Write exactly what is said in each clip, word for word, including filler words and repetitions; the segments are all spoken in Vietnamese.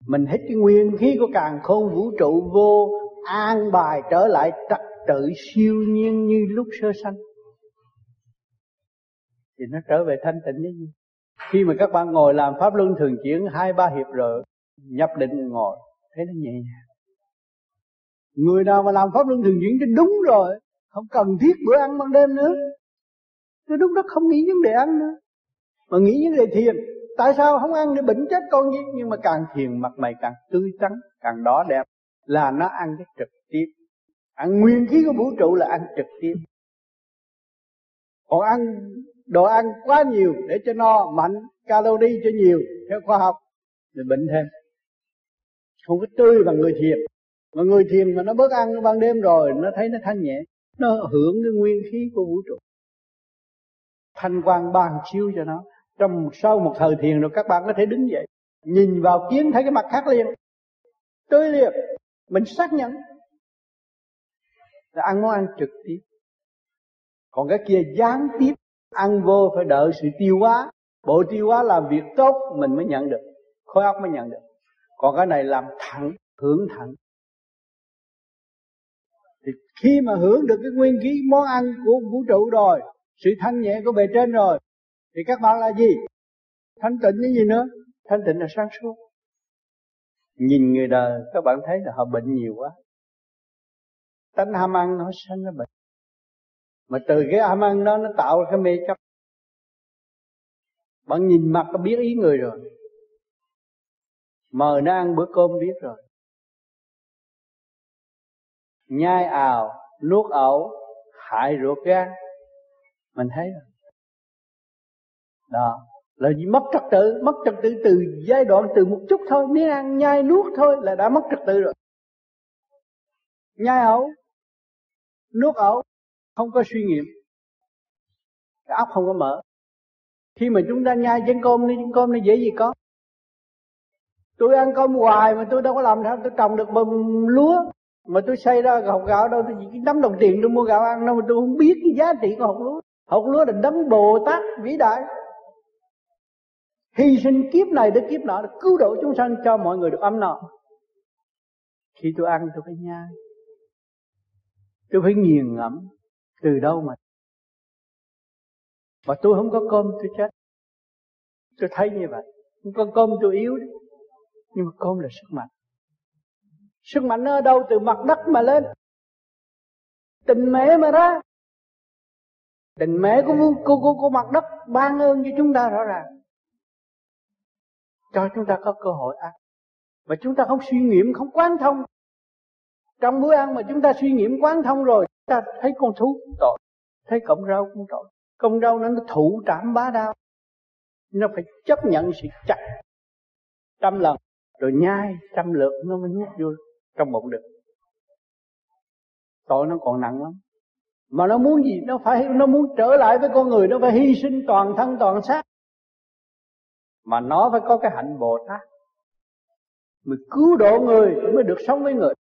Mình hít cái nguyên khí của càn khôn vũ trụ vô, an bài trở lại trật tự siêu nhiên như lúc sơ sanh, thì nó trở về thanh tịnh đấy. Khi mà các bạn ngồi làm pháp luân thường chuyển hai ba hiệp rồi nhập định ngồi, thấy nó nhẹ nhàng. Người nào mà làm pháp luân thường chuyển cho đúng rồi, không cần thiết bữa ăn ban đêm nữa, cái lúc đó không nghĩ vấn đề ăn nữa, mà nghĩ vấn đề thiền. Tại sao không ăn để bệnh chết con gì? Nhưng mà càng thiền mặt mày càng tươi tắn, càng đỏ đẹp, là nó ăn cái trực tiếp. Ăn nguyên khí của vũ trụ là ăn trực tiếp. Còn ăn đồ ăn quá nhiều để cho no, mạnh, calorie cho nhiều theo khoa học thì bệnh thêm. Không có tươi bằng người thiền. Mà người thiền mà nó bớt ăn ban đêm rồi, nó thấy nó thanh nhẹ, nó hưởng cái nguyên khí của vũ trụ, thanh quang ban chiếu cho nó. Trong sau một thời thiền rồi các bạn có thể đứng dậy, nhìn vào kiến thấy cái mặt khác liền, tươi liền. Mình xác nhận là ăn món ăn trực tiếp. Còn cái kia gián tiếp, ăn vô phải đợi sự tiêu hóa, bộ tiêu hóa làm việc tốt mình mới nhận được, khối óc mới nhận được. Còn cái này làm thẳng, hưởng thẳng. Thì khi mà hưởng được cái nguyên khí món ăn của vũ trụ rồi, sự thanh nhẹ của bề trên rồi, thì các bạn là gì? Thanh tịnh cái gì nữa? Thanh tịnh là sáng suốt. Nhìn người đời các bạn thấy là họ bệnh nhiều quá, tánh ham ăn nó sanh ra bệnh. Mà từ cái ham ăn đó nó tạo ra cái mê chấp. Bạn nhìn mặt có biết ý người rồi, mời nó ăn bữa cơm biết rồi. Nhai ào, nuốt ẩu, hại ruột gan, mình thấy rồi. Đó là gì? Mất trật tự. Mất trật tự từ giai đoạn từ một chút thôi, miếng ăn nhai nuốt thôi là đã mất trật tự rồi. Nhai ẩu, nuốt ẩu, không có suy nghiệm, cái óc không có mở. Khi mà chúng ta nhai chén cơm đi, chén cơm nó dễ gì có. Tôi ăn cơm hoài mà tôi đâu có làm sao tôi trồng được bầm lúa, mà tôi xây ra hột gạo đâu, tôi chỉ nắm đồng tiền tôi mua gạo ăn đâu, mà tôi không biết cái giá trị của hột lúa. Hột lúa là đấng Bồ Tát vĩ đại, hy sinh kiếp này để kiếp nọ để cứu độ chúng sanh cho mọi người được ấm no. Khi tôi ăn tôi phải nhai, tôi phải nghiền ngẫm từ đâu mà. Mà tôi không có cơm tôi chết. Tôi thấy như vậy. Không có cơm tôi yếu đấy. Nhưng mà cơm là sức mạnh. Sức mạnh nó ở đâu? Từ mặt đất mà lên. Tình mẹ mà ra. Tình mẹ của, của, của, của mặt đất ban ơn cho chúng ta rõ ràng, cho chúng ta có cơ hội ăn. Mà chúng ta không suy nghiệm, không quán thông. Trong bữa ăn mà chúng ta suy nghiệm quán thông rồi, chúng ta thấy con thú cũng tội, thấy cọng rau cũng tội. Cọng rau nó, nó thụ trảm bá đao, nó phải chấp nhận sự chặt trăm lần, rồi nhai trăm lượt nó mới nuốt vô trong bụng được. Tội nó còn nặng lắm. Mà nó muốn gì? Nó phải nó muốn trở lại với con người, nó phải hy sinh toàn thân toàn xác. Mà nó phải có cái hạnh Bồ Tát, mới cứu độ người mới được sống với người.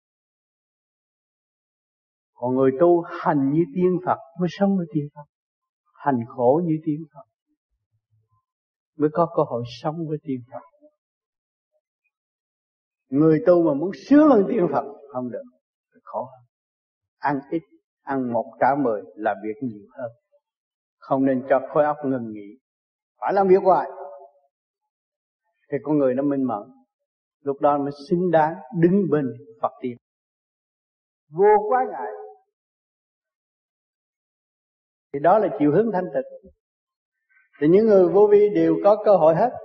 Còn người tu hành như tiên Phật mới sống với tiên Phật, hành khổ như tiên Phật mới có cơ hội sống với tiên Phật. Người tu mà muốn sướng hơn tiên Phật không được, khổ hơn. Ăn ít, ăn một trả mười, làm việc nhiều hơn. Không nên cho khối óc ngừng nghỉ, phải làm việc hoài. Thì con người nó minh mẫn, lúc đó mới xứng đáng đứng bên Phật tiên, vô quá ngại. Thì đó là chiều hướng thanh tịnh. Thì những người vô vi đều có cơ hội hết.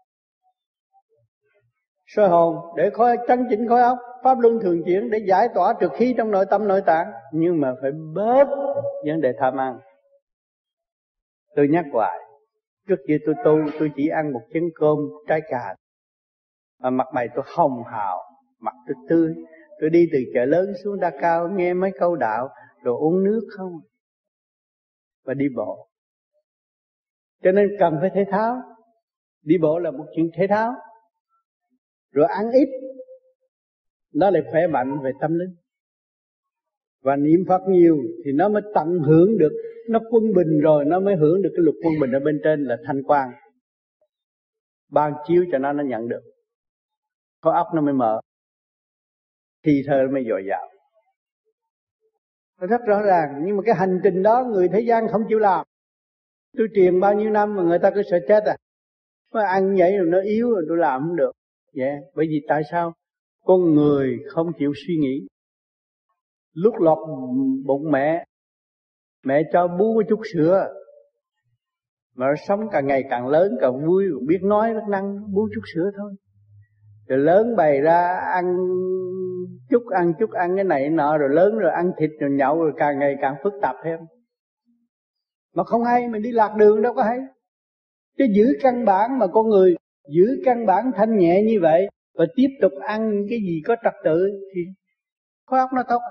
Soi hồn để khối trấn chỉnh khối óc, pháp luân thường chuyển để giải tỏa trượt khí trong nội tâm nội tạng. Nhưng mà phải bớt vấn đề tham ăn. Tôi nhắc hoài, trước kia tôi tu tôi chỉ ăn một chén cơm trái cà, mà mặt mày tôi hồng hào, mặt tôi tươi. Tôi đi từ chợ lớn xuống Đa Cao nghe mấy câu đạo, rồi uống nước không, và đi bộ. Cho nên cần phải thể thao. Đi bộ là một chuyện thể thao. Rồi ăn ít, nó lại khỏe mạnh về tâm linh. Và niệm Phật nhiều thì nó mới tận hưởng được. Nó quân bình rồi nó mới hưởng được cái luật quân bình ở bên trên là thanh quang, ban chiếu cho nó nó nhận được. khối óc nó mới mở, thì thơ mới dồi dào. Nó rất rõ ràng. Nhưng mà cái hành trình đó người thế gian không chịu làm. Tôi truyền bao nhiêu năm mà người ta cứ sợ chết à. Nó ăn vậy rồi nó yếu rồi tôi làm không được. Vậy yeah. Bởi vì tại sao? Con người không chịu suy nghĩ. Lúc lọt bụng mẹ, mẹ cho bú một chút sữa, mà nó sống càng ngày càng lớn, càng vui, biết nói rất năng, bú chút sữa thôi. Rồi lớn bày ra ăn chút, ăn chút, ăn cái này nọ, rồi lớn rồi ăn thịt rồi nhậu, rồi càng ngày càng phức tạp thêm. Mà không hay, mình đi lạc đường đâu có hay. Chứ giữ căn bản mà con người giữ căn bản thanh nhẹ như vậy và tiếp tục ăn cái gì có trật tự thì khối óc nó tốt.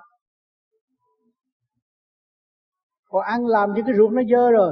Còn ăn làm cho cái ruột nó dơ rồi,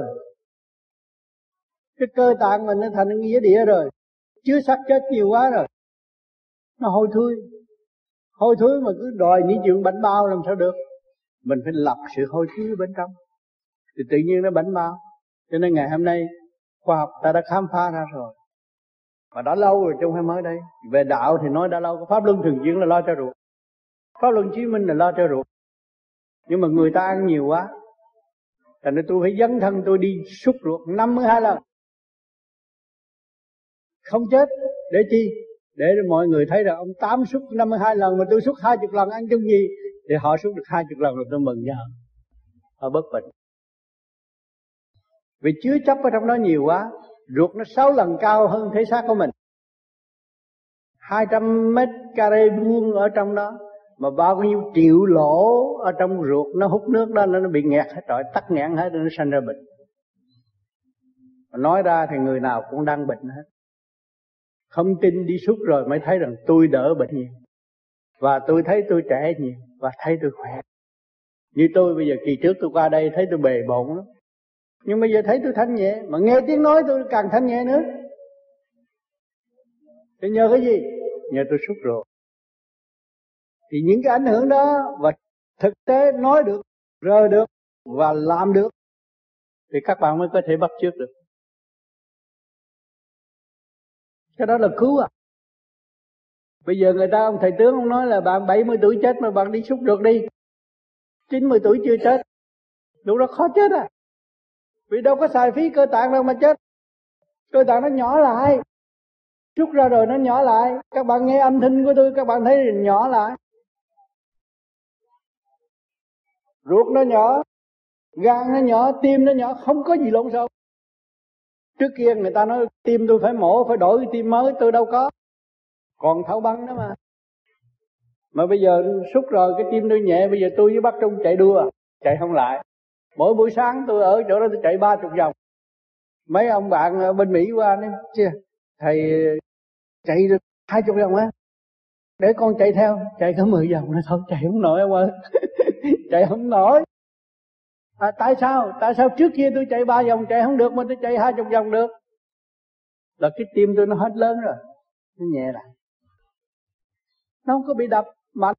cái cơ tạng mình nó thành nghĩa địa rồi, chứa xác chết nhiều quá rồi, nó hôi thối. Hôi thối mà cứ đòi những chuyện bánh bao làm sao được. Mình phải lọc sự hôi thối bên trong thì tự nhiên nó bánh bao. Cho nên ngày hôm nay khoa học ta đã khám phá ra rồi, mà đã lâu rồi chứ không phải mới đây. Về đạo thì nói đã lâu. Pháp luân thường chuyển là lo cho ruột, Pháp luân chiếu minh là lo cho ruột. Nhưng mà người ta ăn nhiều quá, thành nên tôi phải dấn thân tôi đi xúc ruột năm mươi hai lần. Không chết để chi? Để cho mọi người thấy rằng ông Tám xúc năm mươi hai lần mà tôi xúc hai mươi lần ăn chung gì. Thì họ xúc được hai mươi lần rồi tôi mừng cho họ. Họ bất bệnh. Vì chứa chấp ở trong đó nhiều quá, ruột nó sáu lần cao hơn thể xác của mình. Hai trăm mét carré vuông ở trong đó, mà bao nhiêu triệu lỗ ở trong ruột, nó hút nước đó nó bị nghẹt hết rồi, tắc nghẽn hết, nó sanh ra bệnh. Mà nói ra thì người nào cũng đang bệnh hết. Không tin đi suốt rồi mới thấy rằng tôi đỡ bệnh nhiều, và tôi thấy tôi trẻ nhiều, và thấy tôi khỏe. Như tôi bây giờ kỳ trước tôi qua đây thấy tôi bề bộn lắm, nhưng bây giờ thấy tôi thanh nhẹ, mà nghe tiếng nói tôi càng thanh nhẹ nữa. Thì nhờ cái gì? Nhờ tôi xúc ruột. Thì những cái ảnh hưởng đó và thực tế nói được, rờ được và làm được thì các bạn mới có thể bắt chước được. Cái đó là cứu à. Bây giờ người ta, ông thầy tướng ông nói là bạn bảy mươi tuổi chết mà bạn đi xúc ruột đi, chín mươi tuổi chưa chết. Lúc đó khó chết à. Vì đâu có xài phí cơ tạng đâu mà chết. Cơ tạng nó nhỏ lại, xúc ra rồi nó nhỏ lại. Các bạn nghe âm thanh của tôi, các bạn thấy nhỏ lại. Ruột nó nhỏ, gan nó nhỏ, tim nó nhỏ, không có gì lộn xộn. Trước kia người ta nói tim tôi phải mổ, phải đổi cái tim mới, tôi đâu có. Còn tháo băng đó mà. Mà bây giờ xúc rồi cái tim tôi nhẹ, bây giờ tôi với bác Trung chạy đua, chạy không lại. Mỗi buổi sáng tôi ở chỗ đó tôi chạy ba chục vòng. Mấy ông bạn bên Mỹ qua nói, chưa, thầy chạy được hai chục vòng á, để con chạy theo. Chạy có mười vòng nữa thôi, chạy không nổi ông ơi. Chạy không nổi. À, tại sao? Tại sao trước kia tôi chạy ba vòng chạy không được mà tôi chạy hai chục vòng được? Là cái tim tôi nó hết lớn rồi, nó nhẹ lại, nó không có bị đập mạnh.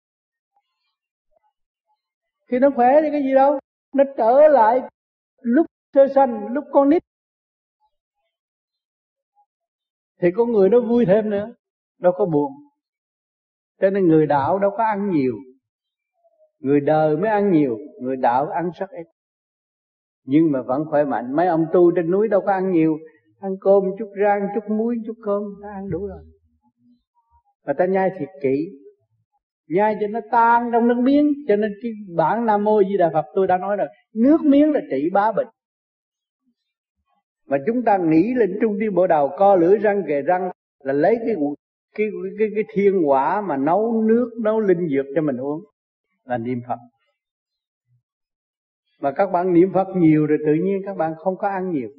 Thì nó khỏe thì cái gì đâu, nó trở lại lúc sơ sanh, lúc con nít. Thì con người nó vui thêm nữa, đâu có buồn. Cho nên người đạo đâu có ăn nhiều, người đời mới ăn nhiều, người đạo ăn rất ít, nhưng mà vẫn khỏe mạnh. Mấy ông tu trên núi đâu có ăn nhiều, ăn cơm chút rang, chút muối, chút cơm, ta ăn đủ rồi. Mà ta nhai thiệt kỹ, nhai cho nó tan trong nước miếng. Cho nên cái bản Nam Mô Di Đà Phật tôi đã nói rồi, nước miếng là trị bá bệnh. Mà chúng ta nghĩ lên trung tim bộ đầu, co lưỡi răng kề răng là lấy cái cái cái cái thiên hỏa mà nấu nước, nấu linh dược cho mình uống, là niệm Phật. Mà các bạn niệm Phật nhiều rồi tự nhiên các bạn không có ăn nhiều.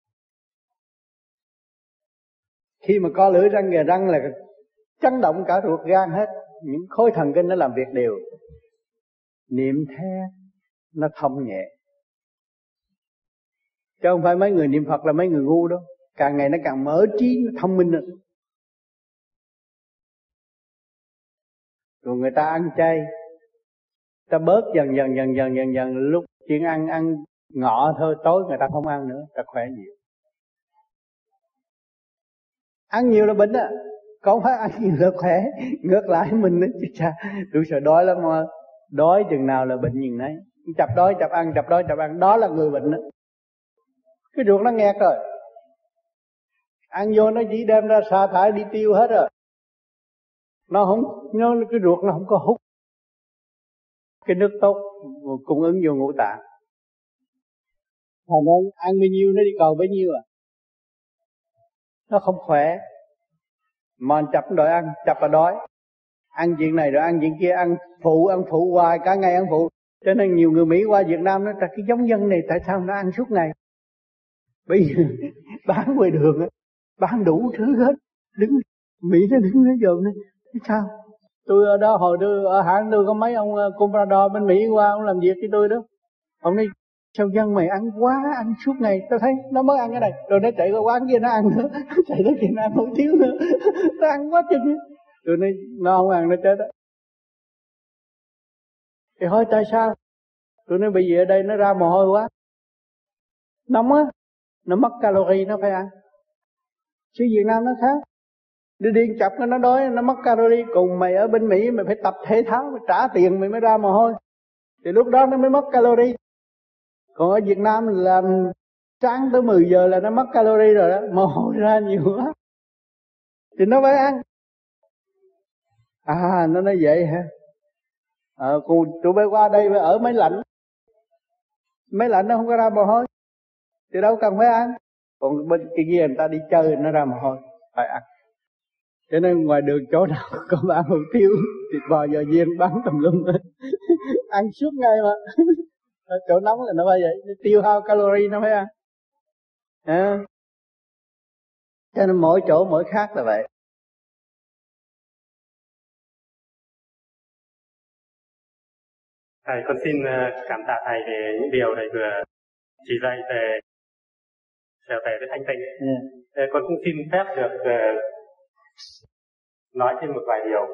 Khi mà co lưỡi răng kề răng là chấn động cả ruột gan hết, những khối thần kinh nó làm việc đều. Niệm theo nó thông nhẹ. Chứ không phải mấy người niệm Phật là mấy người ngu đâu. Càng ngày nó càng mở trí, nó thông minh hơn. Rồi người ta ăn chay, ta bớt dần dần dần dần dần dần, lúc chuyện ăn ăn ngọ thôi, tối người ta không ăn nữa, ta khỏe nhiều. Ăn nhiều là bệnh á. Không phải ăn nhiều là khỏe, ngược lại mình nó chứ cha, tôi sợ đói lắm mà. Đói chừng nào là bệnh chừng nấy. Chập đói chập ăn, chập đói chập ăn, đó là người bệnh đó. Cái ruột nó nghẹt rồi, ăn vô nó chỉ đem ra sa thải đi tiêu hết rồi. Nó không, nó cái ruột nó không có hút cái nước tốt cung ứng vô ngũ tạng. Thành ra ăn bao nhiêu nó đi cầu bấy nhiêu à. Nó không khỏe. Mà chập đòi ăn, chập là đói. Ăn chuyện này rồi ăn chuyện kia, ăn phụ, ăn phụ hoài, cả ngày ăn phụ. Cho nên nhiều người Mỹ qua Việt Nam nói là cái giống dân này tại sao nó ăn suốt ngày. Bây giờ bán ngoài đường á, bán đủ thứ hết. Đứng Mỹ nó đứng nó dòm nó, sao? Tôi ở đó hồi tôi ở hãng tôi có mấy ông comprador bên Mỹ qua, ông làm việc với tôi đó. Ông nói sao dân mày ăn quá, ăn suốt ngày. Tôi thấy nó mới ăn cái này, rồi nó chạy qua quán kia nó ăn nữa, chạy tới kia nó ăn không thiếu nữa. Nó ăn quá chừng. Tôi nói nó không ăn nó chết đó. Thì hỏi tại sao? Tôi nói bây giờ ở đây nó ra mồ hôi quá, nóng á, nó mất calorie nó phải ăn. Chứ Việt Nam nó khác, đi điên chập nó đói nó mất calorie. Cùng mày ở bên Mỹ mày phải tập thể thao, mày trả tiền mày mới ra mồ hôi, thì lúc đó nó mới mất calorie. Còn ở Việt Nam làm sáng tới mười giờ là nó mất calorie rồi đó, mồ hôi ra nhiều quá thì nó phải ăn. À nó nói vậy hả? Ờ, à, tụi bay qua đây phải ở máy lạnh, máy lạnh nó không có ra mồ hôi thì đâu cần phải ăn. Còn bên kia người ta đi chơi nó ra mồ hôi phải ăn. Cho nên ngoài đường chỗ nào có bán hủ tiếu, thịt bò giò viên bán tùm lum ăn suốt ngày mà. Chỗ nóng là nó phải vậy, tiêu hao calorie nó phải ăn. À. Cho nên mỗi chỗ mỗi khác là vậy. Thầy con xin cảm tạ thầy về những điều thầy vừa chỉ dạy về trở về với thanh tịnh. Yeah. Con cũng xin phép được uh, nói thêm một vài điều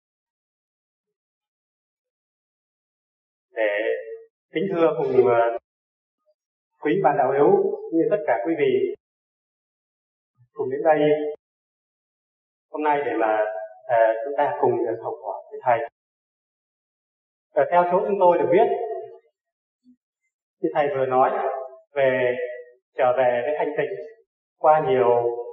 để kính thưa cùng uh, quý bạn đạo hữu như tất cả quý vị cùng đến đây hôm nay để mà uh, chúng ta cùng được học hỏi với thầy. Uh, theo chỗ chúng tôi được biết, như thầy vừa nói về trở về với thanh tịnh qua nhiều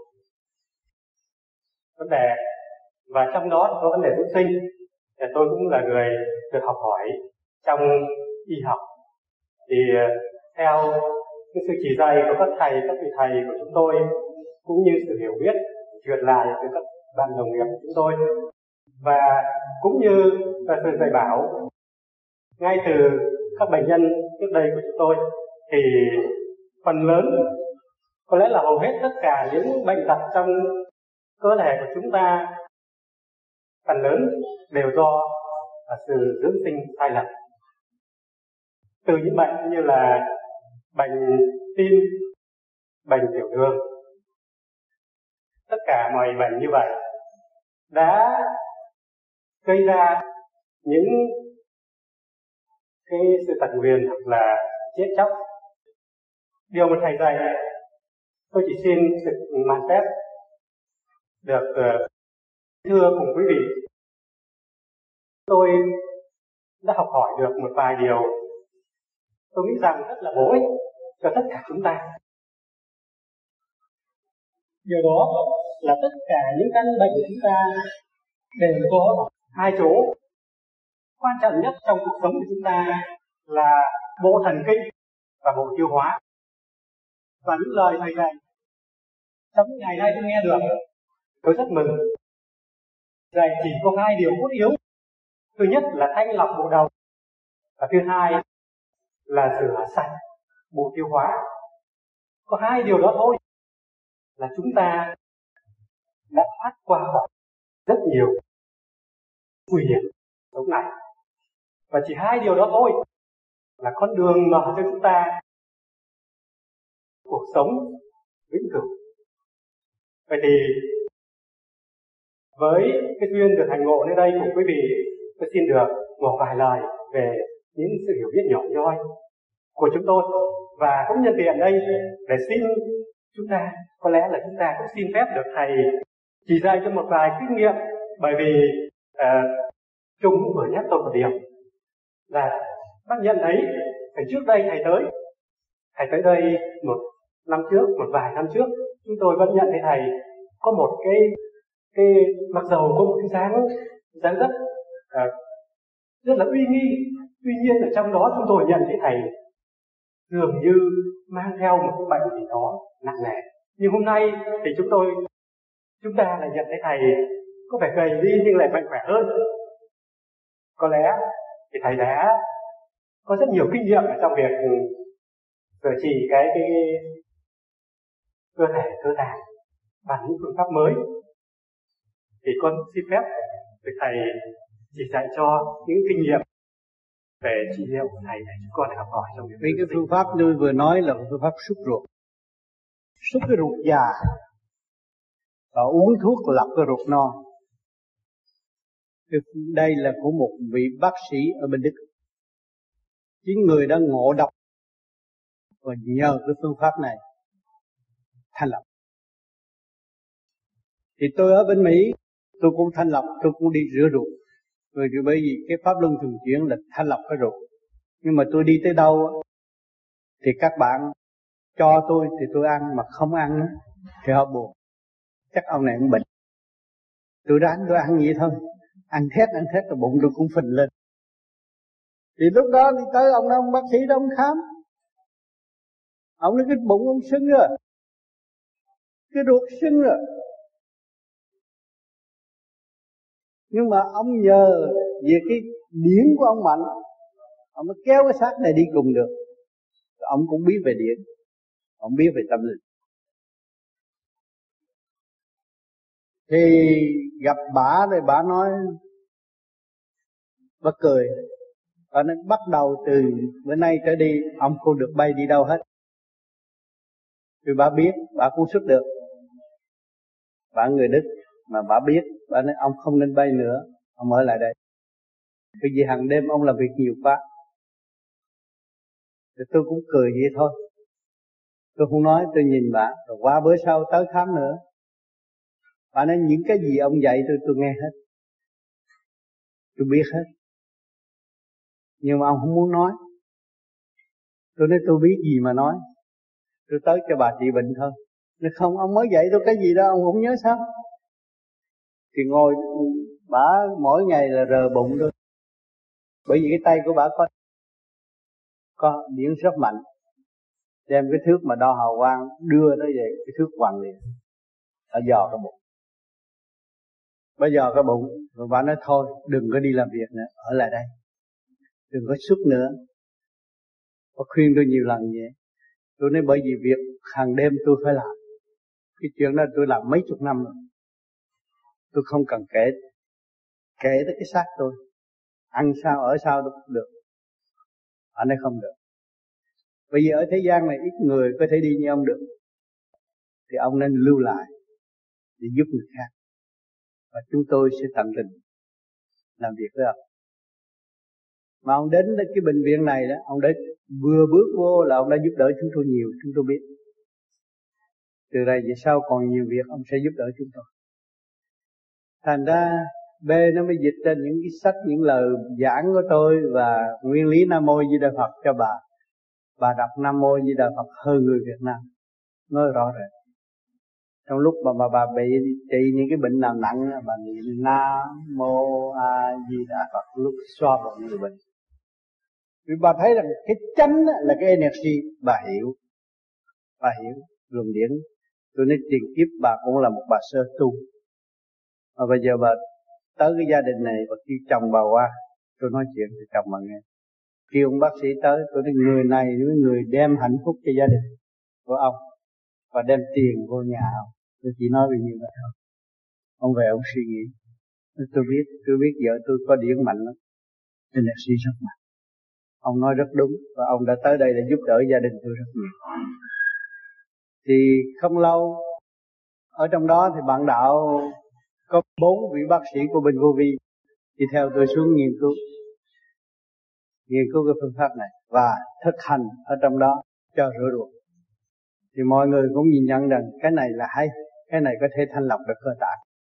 vấn đề, và trong đó có vấn đề dưỡng sinh. Thì tôi cũng là người được học hỏi trong y học, thì theo cái sự chỉ dạy của các thầy, các vị thầy của chúng tôi, cũng như sự hiểu biết truyền lại từ các bạn đồng nghiệp của chúng tôi, và cũng như là sự dạy bảo ngay từ các bệnh nhân trước đây của chúng tôi, thì phần lớn, có lẽ là hầu hết tất cả những bệnh tật trong cơ thể của chúng ta, phần lớn đều do sự dưỡng sinh sai lầm. Từ những bệnh như là bệnh tim, bệnh tiểu đường, tất cả mọi bệnh như vậy đã gây ra những cái sự tật nguyền hoặc là chết chóc. Điều mà thầy dạy, tôi chỉ xin được màn phép được uh, thưa cùng quý vị. Tôi đã học hỏi được một vài điều tôi nghĩ rằng rất là bổ ích cho tất cả chúng ta. Điều đó là tất cả những căn bệnh của chúng ta đều có hai chỗ quan trọng nhất trong cuộc sống của chúng ta là bộ thần kinh và bộ tiêu hóa. Và những lời thầy dạy trong những ngày nay tôi nghe được, tôi rất mừng. Dạy chỉ có hai điều cốt yếu. Thứ nhất là thanh lọc bộ đầu, và thứ hai là rửa sạch bộ tiêu hóa. Có hai điều đó thôi là chúng ta đã thoát qua khỏi rất nhiều nguy hiểm sống này. Và chỉ hai điều đó thôi là con đường mở cho chúng ta cuộc sống vĩnh cửu. Vậy thì với cái duyên được hành ngộ nơi đây của quý vị, tôi xin được một vài lời về những sự hiểu biết nhỏ nhoi của chúng tôi, và cũng nhân tiện đây để xin chúng ta, có lẽ là chúng ta cũng xin phép được thầy chỉ dạy cho một vài kinh nghiệm. Bởi vì uh, Trung cũng vừa nhắc tôi một điều là bác nhận thấy phải trước đây thầy tới thầy tới đây một năm trước, một vài năm trước, chúng tôi vẫn nhận thấy thầy có một cái cái mặc dầu có một cái dáng dáng rất uh, rất là uy nghi. Tuy nhiên ở trong đó chúng tôi nhận thấy thầy dường như mang theo một cái bệnh gì đó nặng nề. Nhưng hôm nay thì chúng tôi chúng ta lại nhận thấy thầy có vẻ gầy đi nhưng lại mạnh khỏe hơn. Có lẽ thì thầy đã có rất nhiều kinh nghiệm ở trong việc sửa trị cái cái cơ thể cơ tạng bằng những phương pháp mới. Thì con xin phép được thầy chỉ dạy cho những kinh nghiệm về trị liệu của thầy để chúng con học hỏi trong việc. Vì cái phương pháp tôi vừa nói là phương pháp xúc ruột, xúc cái ruột già và uống thuốc lọc cái ruột non. Đây là của một vị bác sĩ ở bên Đức. Chính người đã ngộ độc và nhờ cái phương pháp này thanh lọc. Thì tôi ở bên Mỹ, tôi cũng thanh lọc, tôi cũng đi rửa ruột. Bởi vì bởi vì cái pháp luân thường chuyển là thanh lọc cái ruột. Nhưng mà tôi đi tới đâu thì các bạn cho tôi thì tôi ăn, mà không ăn thì họ buồn. Chắc ông này cũng bệnh. Tôi ráng tôi ăn vậy thôi. Ăn thét ăn thét rồi bụng tôi cũng phình lên. Thì lúc đó đi tới ông đó, ông bác sĩ đó ông khám. Ông nói cái bụng ông sưng rồi, cái ruột sưng rồi. Nhưng mà ông nhờ về cái điển của ông mạnh, ông mới kéo cái xác này đi cùng được. Rồi ông cũng biết về điển, ông biết về tâm linh. Thì gặp bà rồi bà nói, bà cười. Bà nói bắt đầu từ bữa nay trở đi ông không được bay đi đâu hết. Vì bà biết, bà cũng xuất được. Bà người Đức mà bà biết, bà nói ông không nên bay nữa, ông ở lại đây. Bởi vì hàng đêm ông làm việc nhiều quá. Thì tôi cũng cười vậy thôi. Tôi không nói, tôi nhìn bà. Rồi qua bữa sau tới khám nữa. Bà nói những cái gì ông dạy tôi, tôi nghe hết. Tôi biết hết. Nhưng mà ông không muốn nói. Tôi nói tôi biết gì mà nói. Tôi tới cho bà trị bệnh thôi. Nói không, ông mới dạy tôi cái gì đó, ông không nhớ sao? Thì ngồi, bà mỗi ngày là rờ bụng thôi. Bởi vì cái tay của bà có có điện rất mạnh. Đem cái thước mà đo hào quang đưa nó về cái thước hoàng liền. Ở dò cái bụng. Bây giờ cái bụng, rồi bà nói thôi, đừng có đi làm việc nữa, ở lại đây. Đừng có xuất nữa. Bà khuyên tôi nhiều lần vậy. Tôi nói bởi vì việc hàng đêm tôi phải làm. Cái chuyện đó tôi làm mấy chục năm rồi. Tôi không cần kể Kể tới cái xác tôi. Ăn sao ở sao cũng được. Anh ấy không được. Bởi vì ở thế gian này ít người có thể đi như ông được. Thì ông nên lưu lại để giúp người khác. Và chúng tôi sẽ tận tình làm việc với ông. Mà ông đến cái bệnh viện này đó, ông đã vừa bước vô là ông đã giúp đỡ chúng tôi nhiều, chúng tôi biết. Từ đây về sau còn nhiều việc ông sẽ giúp đỡ chúng tôi. Thành ra B nó mới dịch ra những cái sách, những lời giảng của tôi và nguyên lý Nam Mô Di Đà Phật cho bà. Bà đọc Nam Mô Di Đà Phật hơn người Việt Nam, nói rõ rệt. Trong lúc mà bà, bà bị trị những cái bệnh nào nặng, bà niệm Nam Mô A Di Đà Phật lúc xoa bụng người bệnh. Vì bà thấy rằng cái chánh là cái energy, bà hiểu, bà hiểu luồng điển. Tôi nói tiền kiếp bà cũng là một bà sơ tu. Mà bây giờ bà tới cái gia đình này, bà kêu chồng bà qua, tôi nói chuyện với chồng bà nghe. Kêu ông bác sĩ tới, tôi nói người này với người đem hạnh phúc cho gia đình của ông và đem tiền vô nhà ông. Tôi chỉ nói về như vậy thôi. Ông về ông suy nghĩ. Tôi biết, tôi biết vợ tôi có điển mạnh lắm, nên là suy rất mạnh. Ông nói rất đúng và ông đã tới đây để giúp đỡ gia đình tôi rất nhiều. Thì không lâu ở trong đó thì bạn đạo có bốn vị bác sĩ của bên Vô Vi đi theo tôi xuống nghiên cứu nghiên cứu cái phương pháp này và thực hành ở trong đó cho rửa ruột. Thì mọi người cũng nhìn nhận rằng cái này là hay, cái này có thể thanh lọc được cơ tạng.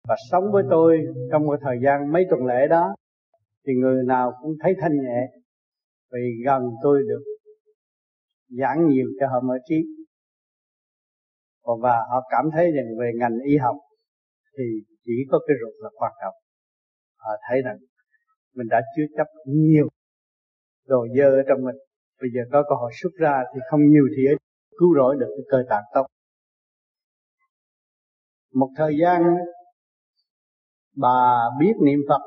và sống với tôi trong một thời gian mấy tuần lễ đó, thì người nào cũng thấy thanh nhẹ, vì gần tôi được giảng nhiều cho họ mở trí, và họ cảm thấy rằng về ngành y học thì chỉ có cái ruột là quan trọng. Họ thấy rằng mình đã chứa chấp nhiều đồ dơ ở trong mình, bây giờ có cơ hội xuất ra thì không nhiều thì cứu rỗi được cái cơ tạng tốt. Một thời gian bà biết niệm Phật,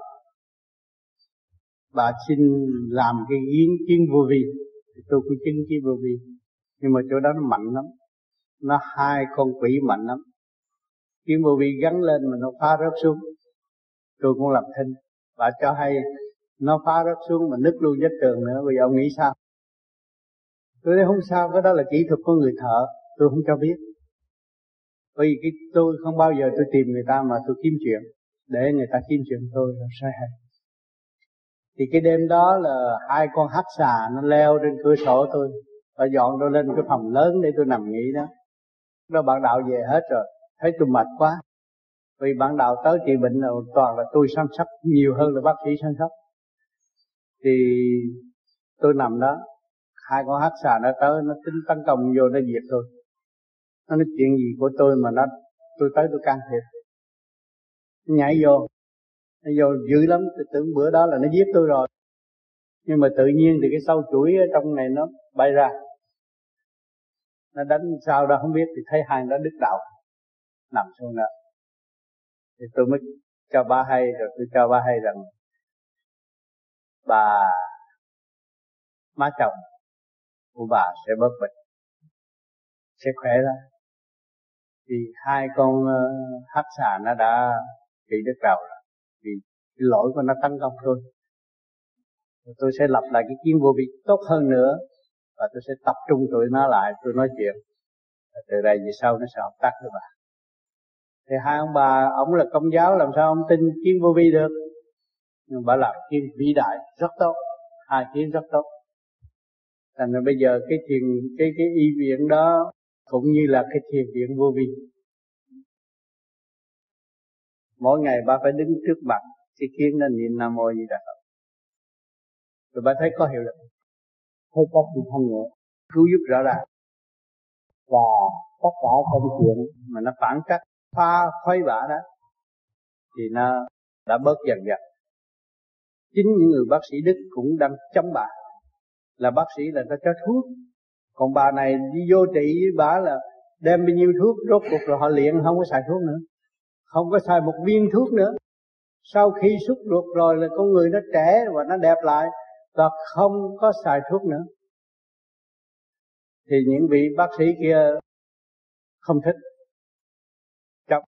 bà xin làm cái kiến kiến vô vi, thì tôi cũng chứng kiến vô vi, nhưng mà chỗ đó nó mạnh lắm, nó hai con quỷ mạnh lắm. Kiến vô vi gắn lên mà nó phá rớt xuống, tôi cũng làm thinh, bà cho hay nó phá rớt xuống mà nứt luôn vách tường nữa, bây giờ ông nghĩ sao? Tôi nói không sao, cái đó là kỹ thuật của người thợ, tôi không cho biết. Bởi vì cái tôi không bao giờ tôi tìm người ta mà tôi kiếm chuyện, để người ta kiếm chuyện tôi là sai hay. Thì cái đêm đó là hai con hắc xà nó leo trên cửa sổ tôi, và dọn tôi lên cái phòng lớn để tôi nằm nghỉ đó. Đó bạn đạo về hết rồi, thấy tôi mệt quá. Vì bạn đạo tới trị bệnh là toàn là tôi chăm sóc nhiều hơn là bác sĩ chăm sóc. Thì tôi nằm đó, hai con hắc xà nó tới, nó tính tấn công vô, nó diệt tôi. Nó nói chuyện gì của tôi mà nó tôi tới tôi can thiệp. Nó nhảy vô, nó vô dữ lắm, tôi tưởng bữa đó là nó giết tôi rồi. Nhưng mà tự nhiên thì cái sâu chuỗi ở trong này nó bay ra, nó đánh sao đó không biết, thì thấy hai nó đứt đầu nằm xuống đó. Thì tôi mới cho ba hay, rồi tôi cho ba hay rằng bà má chồng của bà sẽ bớt bệnh, sẽ khỏe ra. Thì hai con uh, hắc xà nó đã bị đứt đầu rồi, vì cái lỗi của nó tấn công tôi. Rồi tôi sẽ lập lại cái kiến vô vi tốt hơn nữa, và tôi sẽ tập trung tụi nó lại, tôi nói chuyện. Và từ đây về sau nó sẽ hợp tác với bà. Thì hai ông bà, ông là công giáo, làm sao ông tin kiến vô vi được? Nhưng bà là kiến vĩ đại, rất tốt, hai kiến rất tốt. Thành ra bây giờ cái thiền, cái cái y viện đó cũng như là cái thiền viện vô vi. Mỗi ngày bà phải đứng trước mặt cái kiến nó niệm Nam Mô Di Đà Phật, rồi bà thấy có hiệu lực, thấy có sự thanh nhẹ, cứu giúp rõ ràng. Và tất cả công chuyện mà nó phản cách, pha khuấy bả đó, thì nó đã bớt dần dần. Chính những người bác sĩ Đức cũng đang chống bà, là bác sĩ là ta cho thuốc, còn bà này đi vô trị với bà là đem bao nhiêu thuốc, rốt cuộc rồi họ luyện không có xài thuốc nữa, không có xài một viên thuốc nữa. Sau khi xuất ruột rồi là con người nó trẻ và nó đẹp lại, và không có xài thuốc nữa. Thì những vị bác sĩ kia không thích, chọc.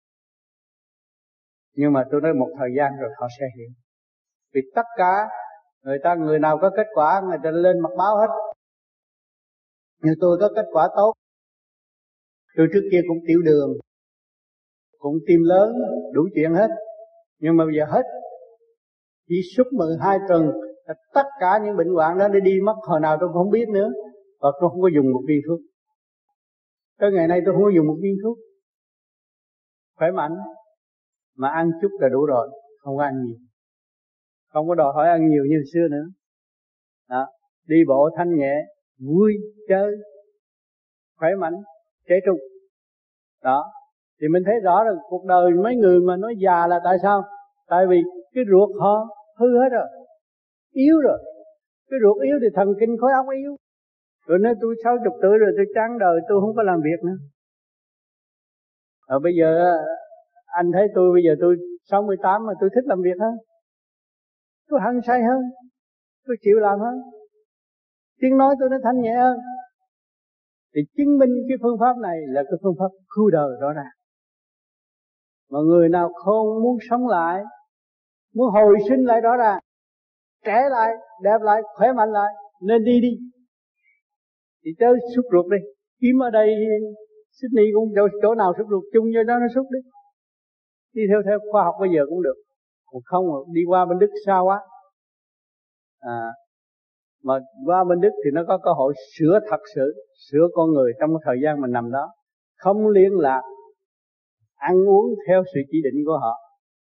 Nhưng mà tôi nói một thời gian rồi họ sẽ hiểu. Vì tất cả người ta, người nào có kết quả người ta lên mặt báo hết. Như tôi có kết quả tốt, tôi trước kia cũng tiểu đường, cũng tim lớn, đủ chuyện hết. Nhưng mà bây giờ hết, chỉ suốt mười hai tuần, tất cả những bệnh hoạn đó để đi mất hồi nào tôi cũng không biết nữa. Và tôi không có dùng một viên thuốc. Tới ngày nay tôi không có dùng một viên thuốc. Khỏe mạnh, mà ăn chút là đủ rồi, không có ăn nhiều. Không có đòi hỏi ăn nhiều như xưa nữa. Đó. Đi bộ thanh nhẹ, vui, chơi, khỏe mạnh, trẻ trung. Đó. Thì mình thấy rõ rồi, cuộc đời mấy người mà nói già là tại sao? Tại vì cái ruột họ hư hết rồi, yếu rồi. Cái ruột yếu thì thần kinh khối óc yếu. Rồi nói tôi sáu chục tuổi rồi tôi chán đời, tôi không có làm việc nữa. Rồi bây giờ anh thấy tôi bây giờ tôi sáu mươi tám mà tôi thích làm việc hơn, tôi hăng say hơn, tôi chịu làm hơn, tiếng nói tôi nó thanh nhẹ hơn. Thì chứng minh cái phương pháp này là cái phương pháp cứu đời rõ ràng. Mà người nào không muốn sống lại, muốn hồi sinh lại rõ ràng, trẻ lại, đẹp lại, khỏe mạnh lại, nên đi đi. Thì tới xúc ruột đi, kiếm ở đây Sydney cũng chỗ, chỗ nào xúc ruột chung với đó nó xúc đi. Đi theo theo khoa học bây giờ cũng được. Còn không đi qua bên Đức xa quá. À, mà qua bên Đức thì nó có cơ hội sửa thật sự, sửa con người trong cái thời gian mình nằm đó. Không liên lạc, ăn uống theo sự chỉ định của họ,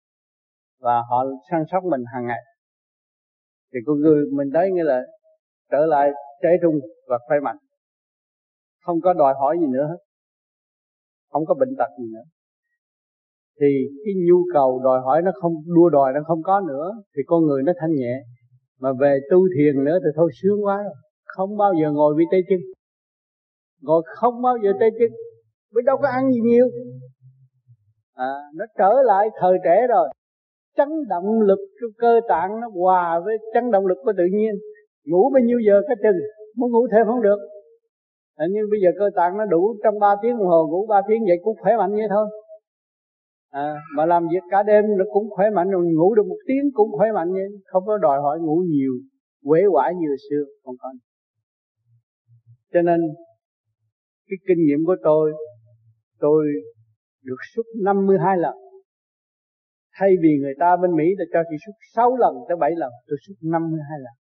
và họ săn sóc mình hàng ngày. Thì con người mình đấy nghĩa là trở lại trẻ trung và khỏe mạnh, không có đòi hỏi gì nữa hết, không có bệnh tật gì nữa. Thì cái nhu cầu đòi hỏi nó không, đua đòi nó không có nữa, thì con người nó thanh nhẹ. Mà về tu thiền nữa thì thôi sướng quá rồi, không bao giờ ngồi với tay chân, ngồi không bao giờ tay chân, bởi đâu có ăn gì nhiều. À, nó trở lại thời trẻ rồi, chấn động lực của cơ tạng nó hòa với chấn động lực của tự nhiên. Ngủ bao nhiêu giờ cái chừng, muốn ngủ thêm không được. À, nhưng bây giờ cơ tạng nó đủ trong ba tiếng đồng hồ, ngủ ba tiếng vậy cũng khỏe mạnh vậy thôi. À, mà làm việc cả đêm nó cũng khỏe mạnh, rồi ngủ được một tiếng cũng khỏe mạnh vậy, không có đòi hỏi ngủ nhiều, uể oải như xưa, không có. Cho nên cái kinh nghiệm của tôi, tôi được xuất năm mươi hai lần. Thay vì người ta bên Mỹ ta cho chị xuất sáu lần tới bảy lần, tôi xuất năm mươi hai lần.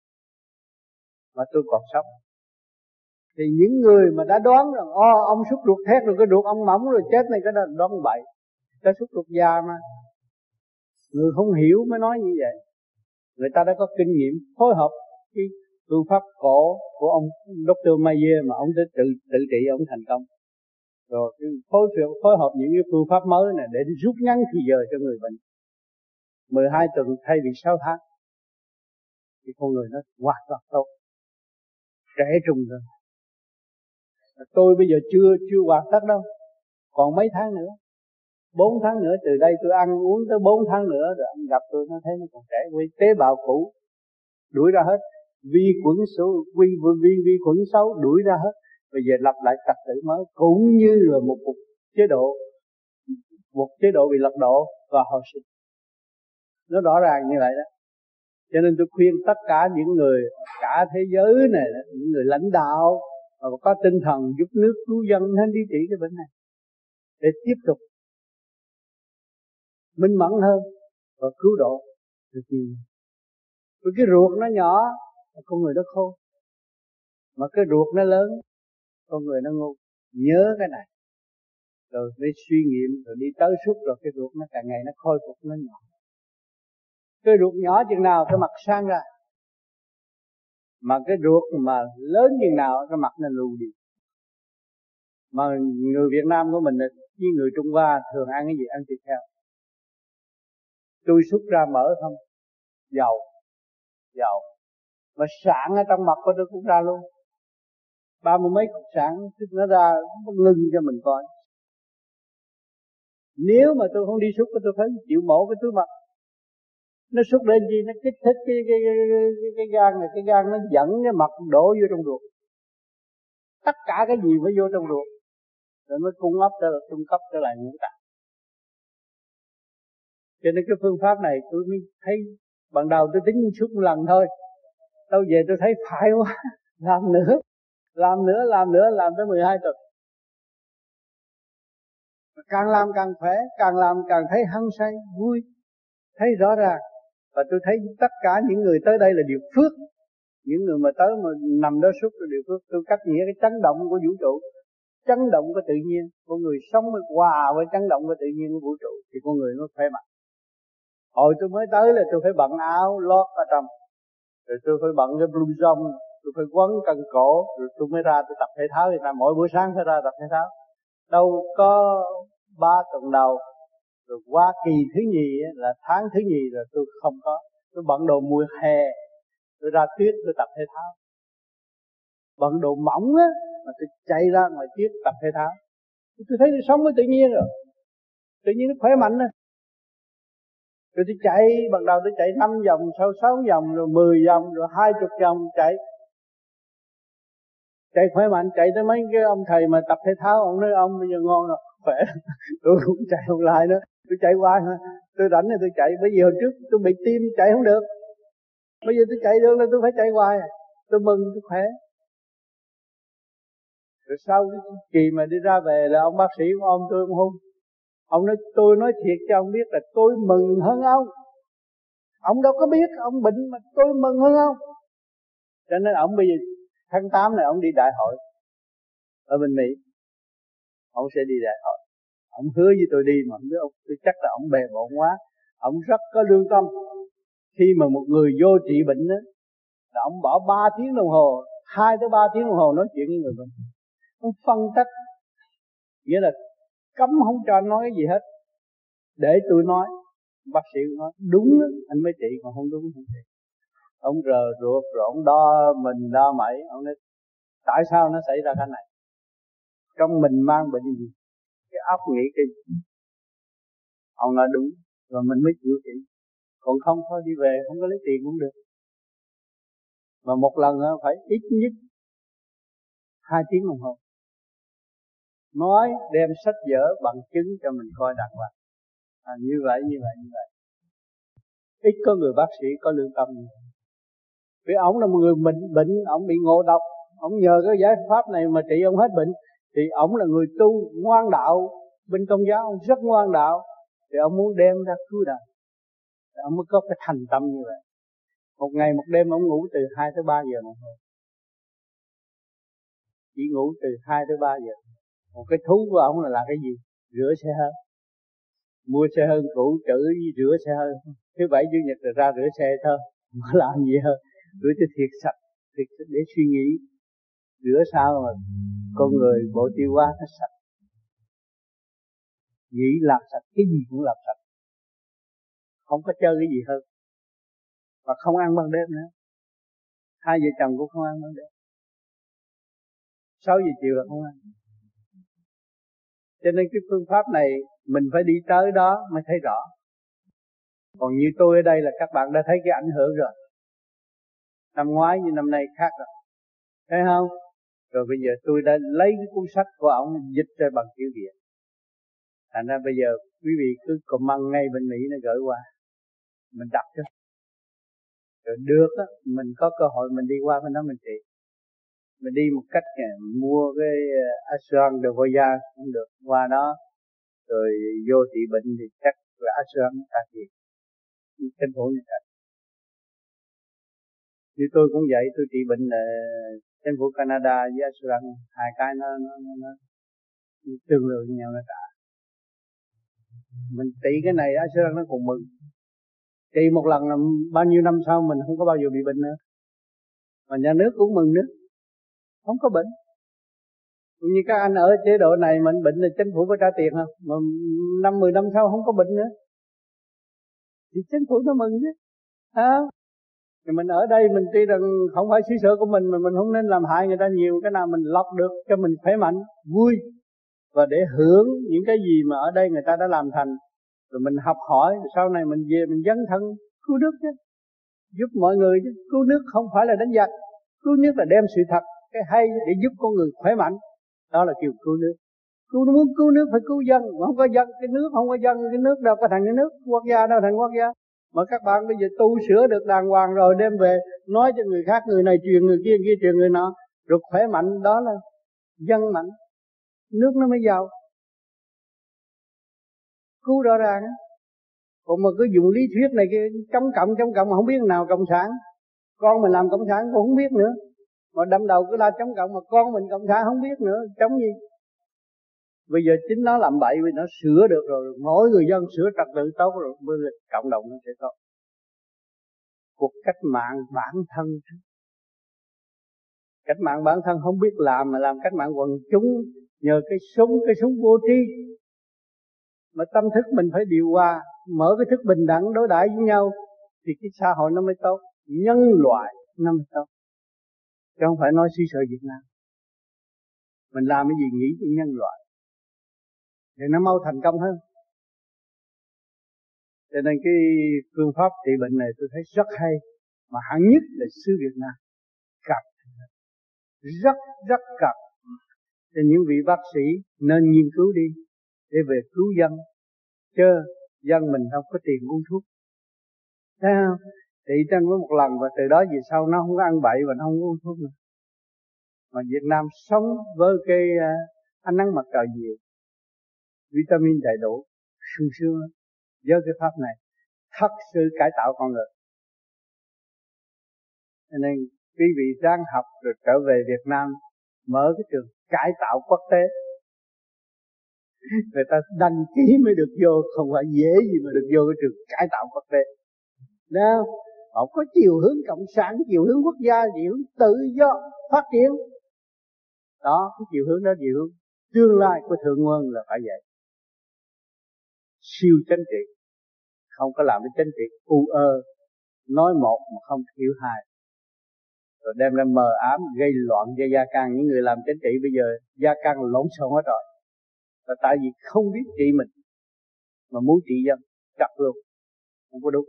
Mà tôi còn sống. Thì những người mà đã đoán rằng ô ông xuất ruột thét rồi cái ruột ông mỏng rồi chết này, cái đó là đoán bậy. Ta xuất ruột già mà. Người không hiểu mới nói như vậy. Người ta đã có kinh nghiệm phối hợp cái phương pháp cổ của ông doctor Mayer mà ông tới tự tự trị ông thành công. Rồi cái phối phối hợp những cái phương pháp mới này để rút ngắn thời giờ cho người bệnh. mười hai tuần thay vì sáu tháng. Thì con người nó hoàn toàn tốt, trẻ trung rồi. Tôi bây giờ chưa chưa hoàn tất đâu, còn mấy tháng nữa, bốn tháng nữa, từ đây tôi ăn uống tới bốn tháng nữa rồi anh gặp tôi nó thấy nó còn trẻ, với tế bào cũ đuổi ra hết, vi khuẩn xấu, vi vi vi khuẩn xấu đuổi ra hết, bây giờ lập lại trật tự mới, cũng như là một cuộc chế độ, một chế độ bị lật đổ và hồi sinh. Nó rõ ràng như vậy đó. Cho nên tôi khuyên tất cả những người cả thế giới này, những người lãnh đạo và có tinh thần giúp nước cứu dân nên đi trị cái bệnh này để tiếp tục minh mẫn hơn và cứu độ được nhiều. Vì cái ruột nó nhỏ, con người nó khôn, mà cái ruột nó lớn, con người nó ngu. Nhớ cái này rồi mới suy nghiệm, rồi đi tới suốt, rồi cái ruột nó càng ngày nó khôi phục, nó nhỏ. Cái ruột nhỏ chừng nào cái mặt sang ra, mà cái ruột mà lớn chừng nào cái mặt nó lù đi. Mà người Việt Nam của mình với người Trung Hoa thường ăn cái gì? Ăn thịt heo. Tôi xuất ra mỡ không, dầu, dầu, mà sạn ở trong mặt của tôi cũng ra luôn, ba mươi mấy cục sạn nó ra, nó ngưng cho mình coi. Nếu mà tôi không đi xuất, tôi phải chịu mổ cái túi mặt. Nó xuất lên gì? Nó kích thích cái cái cái cái, cái, cái gan này, cái gan nó dẫn cái mặt đổ vô trong ruột. Tất cả cái gì phải vô trong ruột, rồi mới cung cấp trở lại, cung cấp trở lại ngũ tạng. Cho nên cái phương pháp này tôi mới thấy, ban đầu tôi tính xuất một lần thôi, đâu về tôi thấy phải quá, làm nữa, làm nữa, làm nữa, làm tới mười hai tuần. Càng làm càng khỏe, càng làm càng thấy hăng say, vui, thấy rõ ràng. Và tôi thấy tất cả những người tới đây là điều phước. Những người mà tới mà nằm đó suốt là điều phước. Tôi cắt nghĩa cái chấn động của vũ trụ, chấn động của tự nhiên. Con người sống với hòa với chấn động của tự nhiên của vũ trụ thì con người nó khỏe mạnh. Hồi tôi mới tới là tôi phải bận áo lót ở trong, rồi tôi phải bận cái blue zone, tôi phải quấn cần cổ, rồi tôi mới ra tôi tập thể thao. Thì mỗi buổi sáng phải ra tập thể thao. Đâu có ba tuần đầu, rồi qua kỳ thứ nhì là tháng thứ nhì rồi tôi không có. Tôi bận đồ mùa hè, tôi ra tuyết tôi tập thể thao. Bận đồ mỏng á, mà tôi chạy ra ngoài tuyết tập thể thao. Tôi thấy tôi sống với tự nhiên rồi, tự nhiên nó khỏe mạnh rồi. Rồi tôi chạy, ban đầu tôi chạy năm vòng, sau sáu vòng, rồi mười vòng, rồi hai chục vòng chạy. Chạy khỏe mạnh, chạy tới mấy cái ông thầy mà tập thể thao, ông nói ông bây giờ ngon rồi, khỏe. Tôi cũng chạy không lại nữa, tôi chạy qua thôi. Tôi rảnh thì tôi chạy, bởi vì hồi trước tôi bị tim chạy không được. Bây giờ tôi chạy được là tôi phải chạy hoài. Tôi mừng, tôi khỏe. Rồi sau cái kỳ mà đi ra về là ông bác sĩ của ông tôi ông hôn. Ông nói tôi nói thiệt cho ông biết là tôi mừng hơn ông. Ông đâu có biết ông bệnh mà tôi mừng hơn ông. Cho nên ông bây giờ tháng tám này ông đi đại hội ở bên Mỹ. Ông sẽ đi đại hội. Ông hứa với tôi đi mà không biết ông, tôi chắc là ông bề bộn quá. Ông rất có lương tâm. Khi mà một người vô trị bệnh đó, là ông bỏ ba tiếng đồng hồ, hai tới ba tiếng đồng hồ nói chuyện với người bệnh. Ông phân tích, nghĩa là cấm không cho anh nói cái gì hết, để tôi nói. Bác sĩ nói đúng đó, anh mới trị, còn không đúng không trị. Ông rờ ruột rồi ông đo mình đo mẩy, ông nói tại sao nó xảy ra cái này, trong mình mang bệnh gì, cái óc nghĩ cái gì. Ông nói đúng, rồi mình mới chịu trị. Còn không thôi đi về, không có lấy tiền cũng được. Mà một lần phải ít nhất hai tiếng đồng hồ, nói đem sách vở bằng chứng cho mình coi đàng hoàng. À, như vậy như vậy như vậy. Ít có người bác sĩ có lương tâm. Vì ông là một người bệnh, bệnh ông bị ngộ độc, ông nhờ cái giải pháp này mà trị ông hết bệnh. Thì ông là người tu ngoan đạo, bên Công giáo ông rất ngoan đạo, thì ông muốn đem ra cứu đời, thì ông mới có cái thành tâm như vậy. Một ngày một đêm ông ngủ từ hai tới ba giờ một hồi, chỉ ngủ từ hai tới ba giờ. Một cái thú của ông là làm cái gì? Rửa xe hơi, mua xe hơi cũ chữ rửa xe hơi. Thứ bảy chủ nhật rồi ra rửa xe thôi, không làm gì hơn. Rửa cho thiệt sạch, thiệt để suy nghĩ. Rửa sao mà con người bộ tiêu hóa nó sạch. Nghĩ làm sạch, cái gì cũng làm sạch, không có chơi cái gì hơn. Và không ăn ban đêm nữa, hai vợ chồng cũng không ăn ban đêm, sáu giờ chiều là không ăn. Cho nên cái phương pháp này mình phải đi tới đó mới thấy rõ. Còn như tôi ở đây là các bạn đã thấy cái ảnh hưởng rồi. Năm ngoái như năm nay khác rồi, thấy không? Rồi bây giờ tôi đã lấy cái cuốn sách của ông dịch ra bằng tiếng Việt. Thành ra bây giờ quý vị cứ comment ngay bên Mỹ nó gửi qua, mình đọc cho. Rồi được á, mình có cơ hội mình đi qua bên đó mình trị. Mình đi một cách mình mua cái Ashram de Voyage cũng được, qua đó rồi vô trị bệnh thì chắc là Ashram ta trị, chính phủ như vậy. Như tôi cũng vậy, tôi trị bệnh là chính phủ Canada với Ashram, hai cái nó nó nó, nó tương lượng nhau nó cả. Mình trị cái này Ashram nó cũng mừng. Trị một lần là bao nhiêu năm sau mình không có bao giờ bị bệnh nữa. Mà nhà nước cũng mừng nữa, không có bệnh. Cũng như các anh ở chế độ này mình bệnh là chính phủ phải trả tiền không? Mà năm mười năm sau không có bệnh nữa thì chính phủ nó mừng chứ. À, thì mình ở đây mình tuy rằng không phải xứ sở của mình, mà mình không nên làm hại người ta nhiều. Cái nào mình lọc được cho mình khỏe mạnh, vui, và để hưởng những cái gì mà ở đây người ta đã làm thành. Rồi mình học hỏi, rồi sau này mình về mình dấn thân cứu nước chứ, giúp mọi người chứ. Cứu nước không phải là đánh giặc, cứu nước là đem sự thật, cái hay để giúp con người khỏe mạnh. Đó là kiểu cứu nước. Cứu muốn cứu nước phải cứu dân, mà không có dân, cái nước không có dân, cái nước đâu có thành cái nước, quốc gia đâu thành quốc gia. Mà các bạn bây giờ tu sửa được đàng hoàng rồi đem về nói cho người khác, người này truyền người kia, kia truyền người nọ, rồi khỏe mạnh, đó là dân mạnh, nước nó mới giàu. Cứu rõ ràng. Còn mà cứ dùng lý thuyết này kia chống cộng chống cộng mà không biết nào cộng sản, con mình làm cộng sản cũng không biết nữa, mà đâm đầu cứ la chống cộng mà con mình cộng sản không biết nữa, chống gì? Bây giờ chính nó làm bậy, vì nó sửa được rồi, mỗi người dân sửa trật tự tốt rồi, mới là cộng đồng nó sẽ tốt. Cuộc cách mạng bản thân, cách mạng bản thân không biết làm mà làm cách mạng quần chúng nhờ cái súng, cái súng vô tri. Mà tâm thức mình phải điều hòa, mở cái thức bình đẳng đối đãi với nhau thì cái xã hội nó mới tốt, nhân loại nó mới tốt. Chứ không phải nói suy sợ Việt Nam. Mình làm cái gì nghĩ cho nhân loại thì nó mau thành công hơn. Cho nên cái phương pháp trị bệnh này tôi thấy rất hay, mà hạng nhất là xứ Việt Nam cần, rất rất cần. Cho những vị bác sĩ nên nghiên cứu đi để về cứu dân, chứ dân mình không có tiền uống thuốc. Thấy không? Trị tranh với một lần và từ đó về sau nó không có ăn bậy và nó không có uống thuốc nữa. Mà Việt Nam sống với cái ánh nắng mặt trời nhiều, vitamin đầy đủ, sung sướng với cái pháp này thật sự cải tạo con người. Cho nên quý vị ráng học rồi trở về Việt Nam mở cái trường cải tạo quốc tế, Người ta đăng ký mới được vô, không phải dễ gì mà được vô cái trường cải tạo Phật đế. Đó, họ có chiều hướng cộng sản, chiều hướng quốc gia, chiều hướng tự do phát triển. Đó, cái chiều hướng đó, chiều hướng tương lai của thượng nguồn là phải vậy. Siêu chánh trị, không có làm cái chánh trị u ơ, nói một mà không hiểu hai, rồi đem ra mờ ám gây loạn cho gia can. Những người làm chánh trị bây giờ gia can lộn xộn hết rồi, là tại vì không biết trị mình mà muốn trị dân, chặt luôn, không có đúng.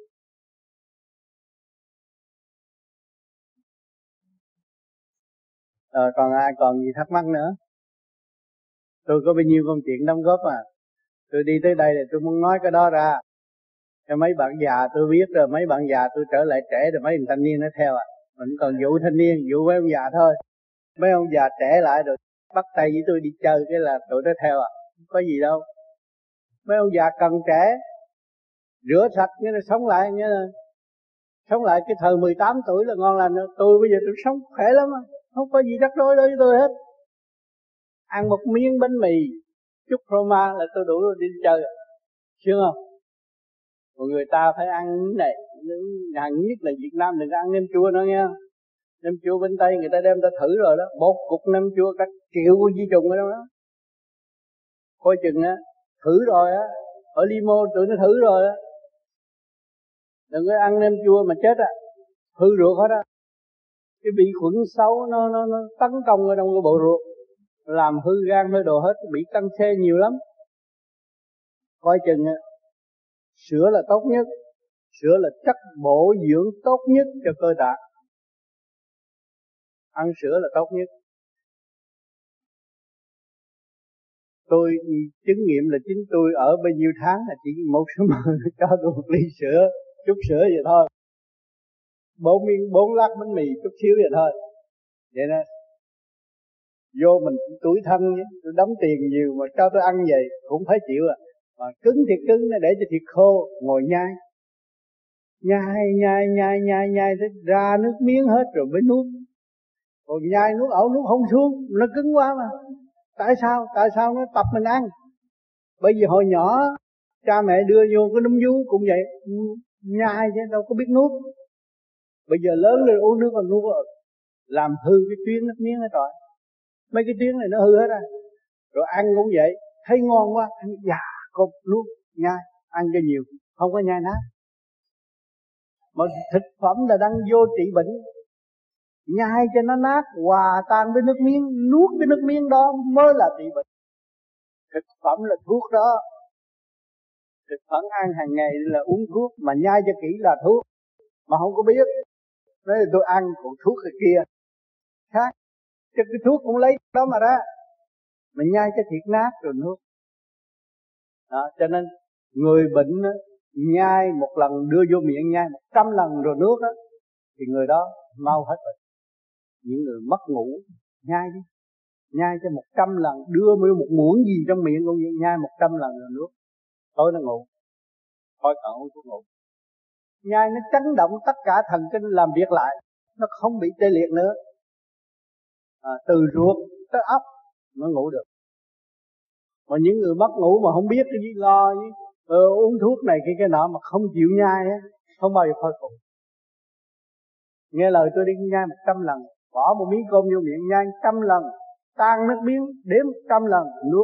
Ờ, còn ai còn gì thắc mắc nữa? Tôi có bao nhiêu công chuyện đóng góp à. Tôi đi tới đây là tôi muốn nói cái đó ra cho mấy bạn già tôi biết, rồi mấy bạn già tôi trở lại trễ rồi mấy thằng thanh niên nó theo à. Mình còn dụ thanh niên, dụ mấy ông già thôi. Mấy ông già trễ lại rồi bắt tay với tôi đi chơi cái là tụi nó theo à. Không có gì đâu. Mấy ông già cần trẻ, rửa sạch nghĩa là sống lại, nghĩa là sống lại cái thời mười tám tuổi là ngon lành. Tôi bây giờ tôi sống khỏe lắm, không có gì rắc rối đối với tôi hết. Ăn một miếng bánh mì chút Roma là tôi đủ rồi đi chơi, sướng không? Còn người ta phải ăn này, hẳn nhất là Việt Nam đừng ăn nem chua nữa nha. Nem chua bên Tây người ta đem ta thử rồi đó, một cục nem chua cả triệu con vi trùng ở đâu đó. Coi chừng á, thử rồi á, ở Limo tụi nó thử rồi á. Đừng có ăn nem chua mà chết á, hư ruột hết á. Cái vi khuẩn xấu nó nó nó tấn công ở trong cái bộ ruột, làm hư gan hư đồ hết, bị cancer nhiều lắm. Coi chừng á, sữa là tốt nhất, sữa là chất bổ dưỡng tốt nhất cho cơ tạng. Ăn sữa là tốt nhất. Tôi chứng nghiệm là chính tôi ở bao nhiêu tháng là chỉ một số mơ cho tôi một ly sữa, chút sữa vậy thôi. Bốn miếng, bốn lát bánh mì chút xíu vậy thôi. Vậy đó. Vô mình tuổi thân, tôi đóng tiền nhiều mà cho tôi ăn vậy cũng phải chịu à. Mà cứng thì cứng, để cho thịt khô, ngồi nhai. Nhai, nhai, nhai, nhai, nhai, ra nước miếng hết rồi mới nuốt. Còn nhai nuốt ẩu nuốt không xuống, nó cứng quá mà. Tại sao? Tại sao nó tập mình ăn? Bởi vì hồi nhỏ cha mẹ đưa vô cái núm vú cũng vậy, nhai chứ đâu có biết nuốt. Bây giờ lớn lên uống nước còn nuốt rồi, làm hư cái tuyến nước miếng hết rồi. Mấy cái tuyến này nó hư hết á. Rồi ăn cũng vậy, thấy ngon quá, ăn dạ cục nuốt, nhai, ăn cho nhiều, không có nhai nát. Mà thực phẩm là đang vô trị bệnh, nhai cho nó nát, hòa tan với nước miếng, nuốt cái nước miếng đó mới là trị bệnh. Thực phẩm là thuốc đó. Thực phẩm ăn hàng ngày là uống thuốc, mà nhai cho kỹ là thuốc, mà không có biết. Nói là tôi ăn, còn thuốc cái kia khác, chứ cái thuốc cũng lấy đó mà ra. Mà nhai cho thiệt nát rồi nuốt. Đó, cho nên người bệnh đó, nhai một lần đưa vô miệng nhai một trăm lần rồi nuốt đó, thì người đó mau hết bệnh. Những người mất ngủ nhai đi, nhai cho một trăm lần, đưa một muỗng gì trong miệng cũng vậy, nhai một trăm lần rồi nuốt, tối nó ngủ, thôi cậu uống thuốc ngủ. Nhai nó chấn động tất cả thần kinh làm việc lại, nó không bị tê liệt nữa, à, từ ruột tới óc nó ngủ được. Mà những người mất ngủ mà không biết cái gì lo với ờ, uống thuốc này cái cái nọ mà không chịu nhai á, không bao giờ khôi phục. Nghe lời tôi đi nhai một trăm lần, bỏ một miếng cơm vô miệng nhai trăm lần, tan nước miếng đếm trăm lần nuốt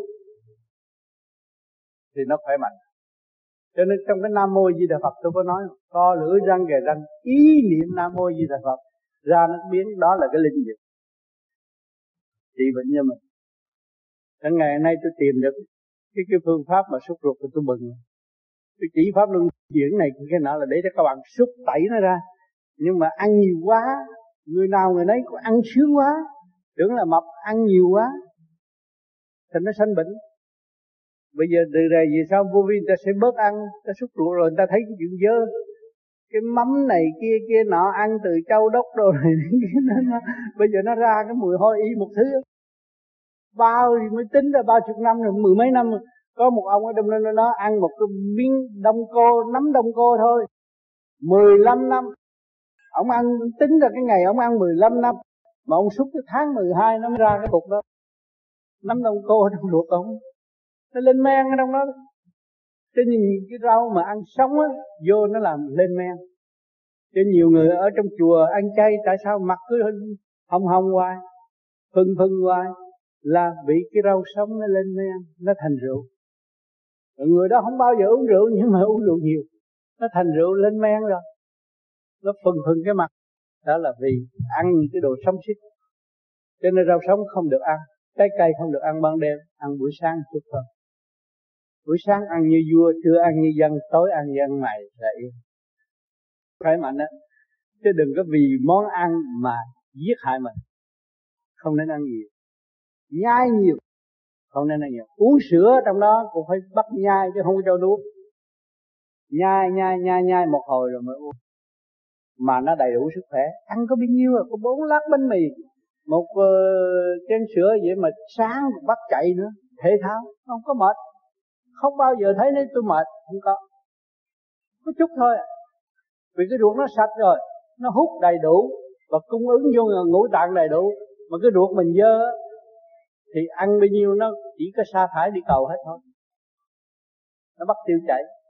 thì nó khỏe mạnh. Cho nên trong cái Nam Mô Di Đà Phật tôi có nói, co lưỡi răng kề răng, ý niệm Nam Mô Di Đà Phật ra nước miếng, đó là cái linh dược trị bệnh cho mình. Đến ngày nay tôi tìm được cái cái phương pháp mà xúc ruột thì tôi mừng. Tôi chỉ pháp luân chuyển này cái nọ là để cho các bạn xúc tẩy nó ra. Nhưng mà ăn nhiều quá, người nào người nấy có ăn sướng quá, tưởng là mập, ăn nhiều quá thì nó sanh bệnh. Bây giờ từ đây về sau vô vi ta sẽ bớt ăn, ta xúc ruột rồi người ta thấy cái chuyện dơ, cái mắm này kia kia nọ ăn từ châu đốc đồ này nó, nó, bây giờ nó ra cái mùi hôi y một thứ. Bao thì mới tính ra bao chục năm rồi, mười mấy năm rồi. Có một ông ở trong đó nó ăn một cái miếng đông cô, nấm đông cô thôi, mười lăm năm. Ông ăn, tính ra cái ngày ông ăn mười lăm năm, mà ông xúc cái tháng mười hai nó mới ra cái cục đó, nấm đông cô trong ruột ông. nó lên men ở trong đó. Cho nên cái rau mà ăn sống á, vô nó làm lên men. Cho nhiều người ở trong chùa ăn chay, tại sao mặt cứ hồng hồng hoài, phừng phừng hoài, là vì cái rau sống nó lên men, nó thành rượu. Người đó không bao giờ uống rượu, nhưng mà uống rượu nhiều, nó thành rượu lên men rồi, nó phừng phừng cái mặt. Đó là vì ăn những cái đồ sống xít. Cho nên rau sống không được ăn, trái cây không được ăn ban đêm, ăn buổi sáng chút thôi. Buổi sáng ăn như vua, trưa ăn như dân, tối ăn như ăn mày là yên. Khỏe mạnh đó. Chứ đừng có vì món ăn mà giết hại mình. Không nên ăn nhiều, nhai nhiều, không nên ăn nhiều. Uống sữa trong đó cũng phải bắt nhai chứ không có cho nuốt. Nhai nhai nhai nhai một hồi rồi mới uống, mà nó đầy đủ sức khỏe. Ăn có bao nhiêu à, có bốn lát bánh mì, một uh, chén sữa vậy mà sáng bắt chạy nữa, thể thao, không có mệt. Không bao giờ thấy nên tôi mệt, không có. Có chút thôi à. Vì cái ruột nó sạch rồi, nó hút đầy đủ và cung ứng vô ngũ tạng đầy đủ. Mà cái ruột mình dơ thì ăn bao nhiêu nó chỉ có sa thải đi cầu hết thôi, nó bắt tiêu chảy.